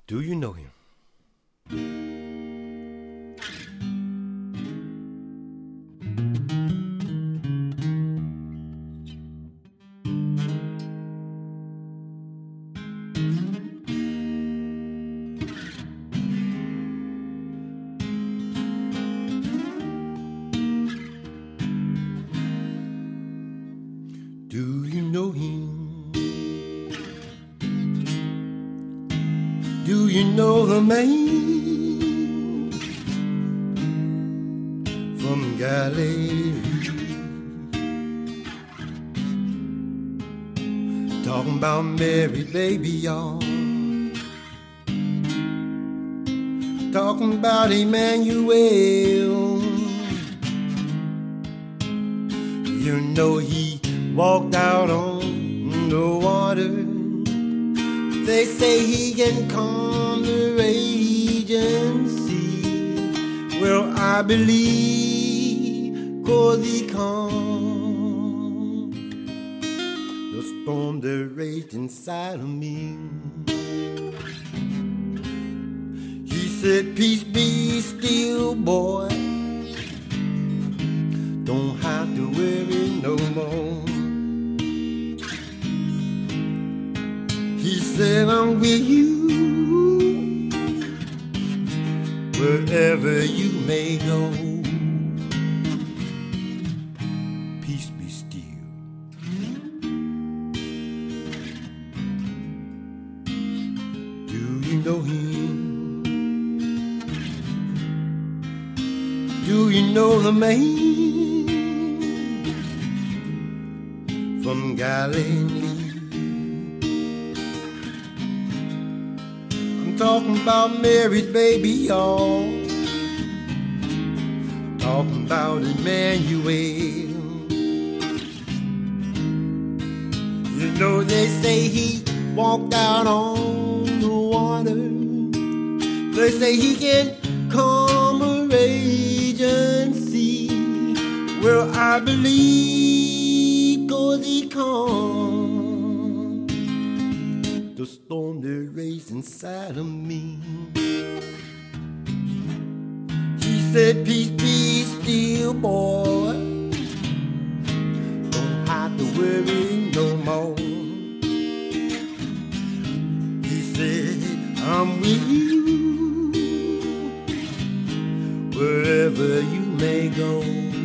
Do you know him? Do you know him? Do you know the man from Galilee? Talking about Mary, baby, y'all. Talking about Emmanuel. You know he walked out on the water. They say he can calm the raging sea. Well, I believe, 'cause he calmed the storm that raged inside of me. He said, peace be still, boy. Don't have to worry no more. He said, I'm with you wherever you may go. Peace be still. Do you know him? Do you know the man from Galilee? Talking about Mary's baby, y'all. Talking about Emmanuel. You know they say he walked out on the water. They say he can calm a raging sea. Well, I believe, 'cause he calmed the storm that raged inside of me. He said, peace be still, boy. Don't have to worry no more. He said, I'm with you wherever you may go.